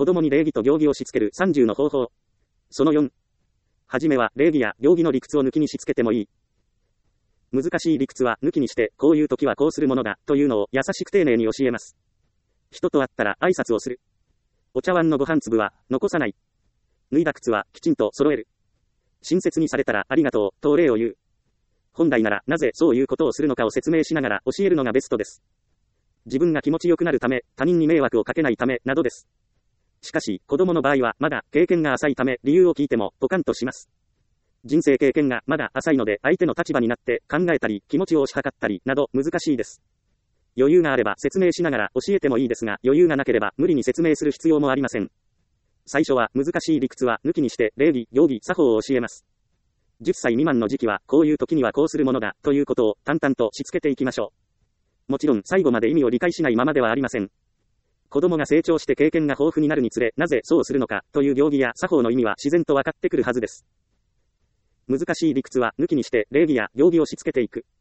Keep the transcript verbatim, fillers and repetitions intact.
子供に礼儀と行儀をしつけるさんじゅうの方法。そのよん。はじめは礼儀や行儀の理屈を抜きにしつけてもいい。難しい理屈は抜きにして、こういう時はこうするものだ、というのを優しく丁寧に教えます。人と会ったら挨拶をする。お茶碗のご飯粒は残さない。脱いだ靴はきちんと揃える。親切にされたらありがとう、とお礼を言う。本来ならなぜそういうことをするのかを説明しながら教えるのがベストです。自分が気持ちよくなるため、他人に迷惑をかけないため、などです。しかし、子供の場合はまだ経験が浅いため、理由を聞いてもポカンとします。人生経験がまだ浅いので、相手の立場になって考えたり、気持ちを推し量ったり、など難しいです。余裕があれば説明しながら教えてもいいですが、余裕がなければ無理に説明する必要もありません。最初は難しい理屈は抜きにして、礼儀、行儀、作法を教えます。じゅっさい未満の時期は、こういう時にはこうするものだ、ということを淡々としつけていきましょう。もちろん最後まで意味を理解しないままではありません。子供が成長して経験が豊富になるにつれ、なぜそうするのか、という行儀や作法の意味は自然と分かってくるはずです。難しい理屈は抜きにして、礼儀や行儀をしつけていく。